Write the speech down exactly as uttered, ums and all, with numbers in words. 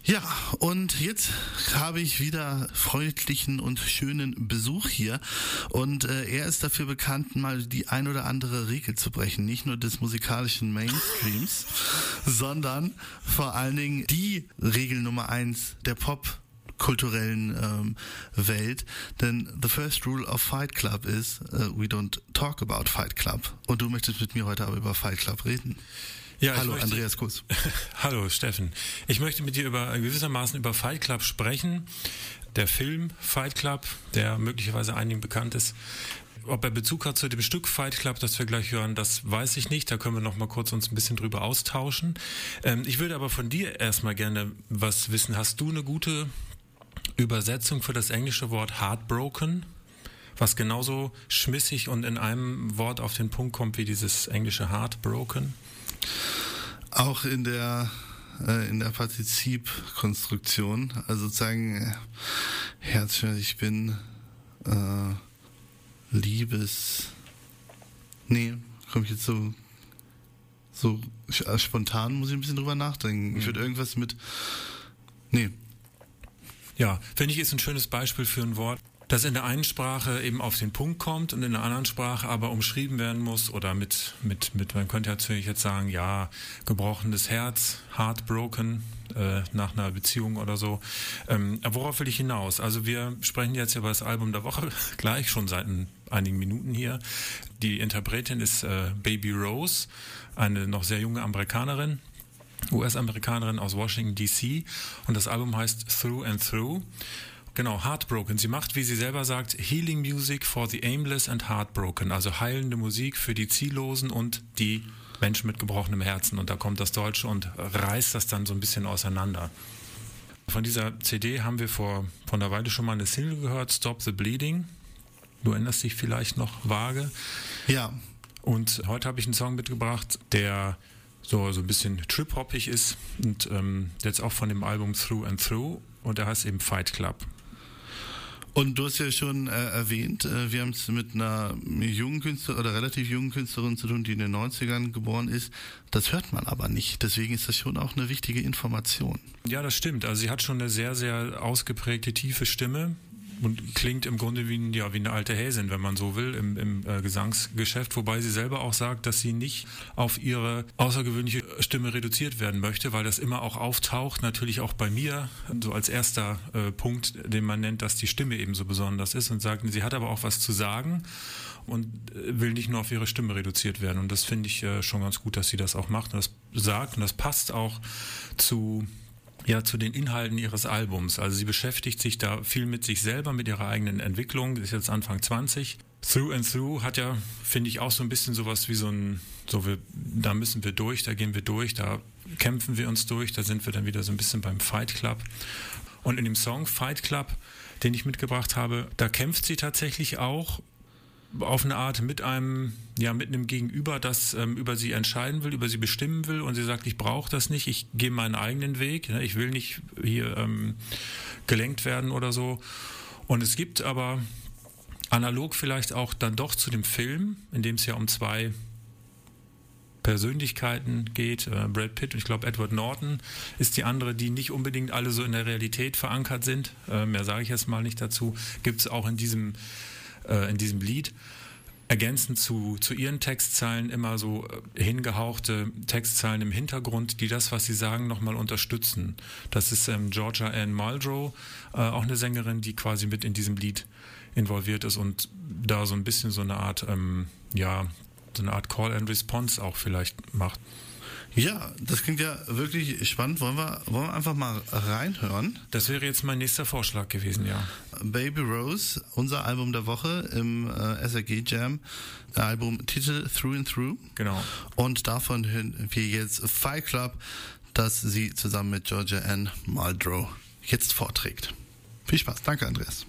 Ja, und jetzt habe ich wieder freundlichen und schönen Besuch hier und äh, er ist dafür bekannt, mal die ein oder andere Regel zu brechen, nicht nur des musikalischen Mainstreams, sondern vor allen Dingen die Regel Nummer eins der Pop kulturellen ähm, Welt, denn the first rule of Fight Club is uh, we don't talk about Fight Club. Und du möchtest mit mir heute aber über Fight Club reden. Ja, Hallo, möchte, Andreas Kuss. Hallo, Steffen. Ich möchte mit dir über gewissermaßen über Fight Club sprechen. Der Film Fight Club, der möglicherweise einigen bekannt ist. Ob er Bezug hat zu dem Stück Fight Club, das wir gleich hören, das weiß ich nicht. Da können wir noch mal kurz uns ein bisschen drüber austauschen. Ähm, ich würde aber von dir erstmal gerne was wissen. Hast du eine gute Übersetzung für das englische Wort Heartbroken, was genauso schmissig und in einem Wort auf den Punkt kommt wie dieses englische Heartbroken? Auch in der äh, in der Partizipkonstruktion, also sozusagen äh, Herz, ich bin äh, Liebes, nee, komme ich jetzt so so spontan, muss ich ein bisschen drüber nachdenken. Ich würde irgendwas mit, nee. Ja, finde ich, ist ein schönes Beispiel für ein Wort, das in der einen Sprache eben auf den Punkt kommt und in der anderen Sprache aber umschrieben werden muss oder mit, mit, mit, man könnte natürlich jetzt sagen, ja, gebrochenes Herz, heartbroken, äh, nach einer Beziehung oder so. Ähm, worauf will ich hinaus? Also wir sprechen jetzt über das Album der Woche, gleich schon seit ein, einigen Minuten hier. Die Interpretin ist äh, Baby Rose, eine noch sehr junge Amerikanerin, U S-Amerikanerin aus Washington D C und das Album heißt Through and Through. Genau, Heartbroken. Sie macht, wie sie selber sagt, Healing Music for the Aimless and Heartbroken, also heilende Musik für die Ziellosen und die Menschen mit gebrochenem Herzen. Und da kommt das Deutsche und reißt das dann so ein bisschen auseinander. Von dieser C D haben wir vor, vor einer Weile schon mal eine Single gehört, Stop the Bleeding. Du erinnerst dich vielleicht noch vage. Ja. Und heute habe ich einen Song mitgebracht, der so, so ein bisschen trip-hoppig ist und ähm, jetzt auch von dem Album Through and Through und der heißt eben Fight Club. Und du hast ja schon äh, erwähnt, äh, wir haben es mit einer jungen Künstlerin oder relativ jungen Künstlerin zu tun, die in den neunzigern geboren ist. Das hört man aber nicht. Deswegen ist das schon auch eine wichtige Information. Ja, das stimmt. Also sie hat schon eine sehr, sehr ausgeprägte, tiefe Stimme und klingt im Grunde wie, ein, ja, wie eine alte Häsin, wenn man so will, im, im äh, Gesangsgeschäft. Wobei sie selber auch sagt, dass sie nicht auf ihre außergewöhnliche Stimme reduziert werden möchte, weil das immer auch auftaucht, natürlich auch bei mir, so als erster äh, Punkt, den man nennt, dass die Stimme eben so besonders ist und sagt, sie hat aber auch was zu sagen und äh, will nicht nur auf ihre Stimme reduziert werden. Und das finde ich äh, schon ganz gut, dass sie das auch macht und das sagt und das passt auch zu... Ja, zu den Inhalten ihres Albums. Also sie beschäftigt sich da viel mit sich selber, mit ihrer eigenen Entwicklung. Sie ist jetzt Anfang zwanzig. Through and Through hat ja, finde ich, auch so ein bisschen sowas wie so ein, so wir, da müssen wir durch, da gehen wir durch, da kämpfen wir uns durch, da sind wir dann wieder so ein bisschen beim Fight Club. Und in dem Song Fight Club, den ich mitgebracht habe, da kämpft sie tatsächlich auch auf eine Art mit einem, ja, mit einem Gegenüber, das ähm, über sie entscheiden will, über sie bestimmen will und sie sagt, ich brauche das nicht, ich gehe meinen eigenen Weg, ne? Ich will nicht hier ähm, gelenkt werden oder so. Und es gibt aber analog vielleicht auch dann doch zu dem Film, in dem es ja um zwei Persönlichkeiten geht, äh, Brad Pitt und ich glaube Edward Norton ist die andere, die nicht unbedingt alle so in der Realität verankert sind, äh, mehr sage ich jetzt mal nicht dazu, gibt es auch in diesem in diesem Lied, ergänzend zu, zu ihren Textzeilen immer so hingehauchte Textzeilen im Hintergrund, die das, was sie sagen, nochmal unterstützen. Das ist ähm, Georgia Ann Muldrow, äh, auch eine Sängerin, die quasi mit in diesem Lied involviert ist und da so ein bisschen so eine Art, ähm, ja, so eine Art Call and Response auch vielleicht macht. Ja, das klingt ja wirklich spannend. Wollen wir, wollen wir einfach mal reinhören? Das wäre jetzt mein nächster Vorschlag gewesen, ja. Baby Rose, unser Album der Woche im äh, S R G Jam, Album Titel Through and Through. Genau. Und davon hören wir jetzt Fight Club, das sie zusammen mit Georgia Ann Muldrow jetzt vorträgt. Viel Spaß. Danke, Andreas.